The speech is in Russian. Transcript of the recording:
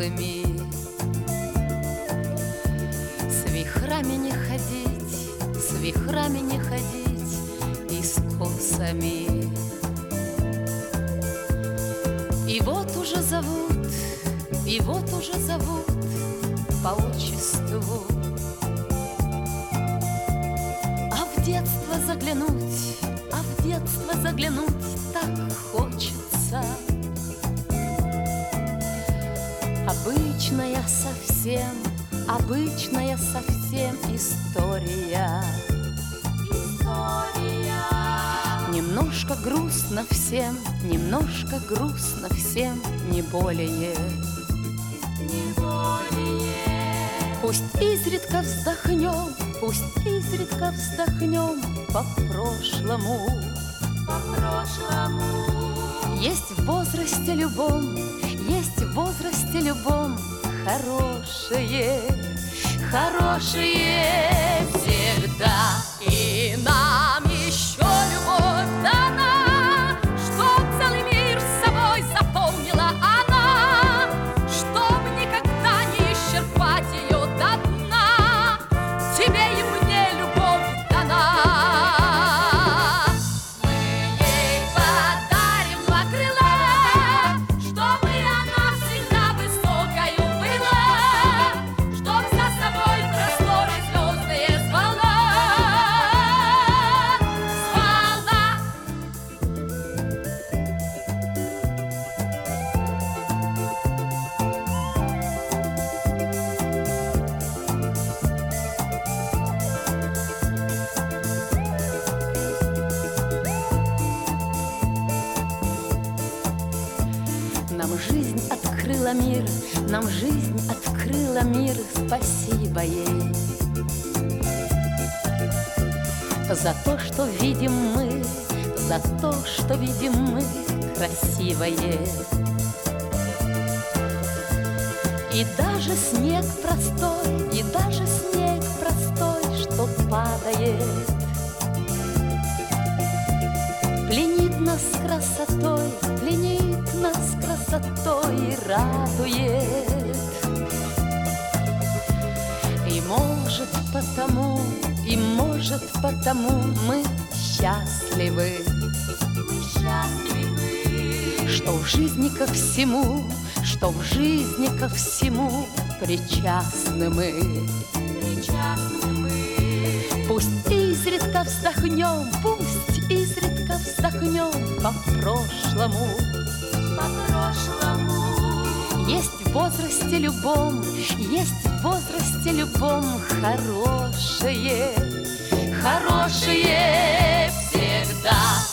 светлыми. С вихрами не ходить, с вихрами не ходить и с косами. И вот уже зовут, и вот уже зовут по отчеству. А в детство заглянуть, а в детство заглянуть так хочется. Обычная совсем, обычная совсем история. История. Немножко грустно всем, немножко грустно всем, не более. Не более. Пусть изредка вздохнем, пусть изредка вздохнем по прошлому. По прошлому. Есть в возрасте любом, есть в возрасте любом хорошее, хорошее всегда. И нам еще любовь дана, чтоб целый мир с собой заполнила она, чтоб никогда не исчерпать ее до дна. Тебе и мне любовь дана. Нам жизнь открыла мир, нам жизнь открыла мир, спасибо ей. За то, что видим мы, за то, что видим мы красивое. И даже снег простой, и даже снег простой, что падает, пленит нас красотой, пленит нас красотой и радует. И может потому мы счастливы. Мы счастливы, что в жизни ко всему, что в жизни ко всему причастны мы. Причастны мы. Пусть изредка вздохнем, пусть изредка вздохнем по прошлому. По прошлому. Есть в возрасте любом, есть в возрасте любом хорошее, хорошее всегда.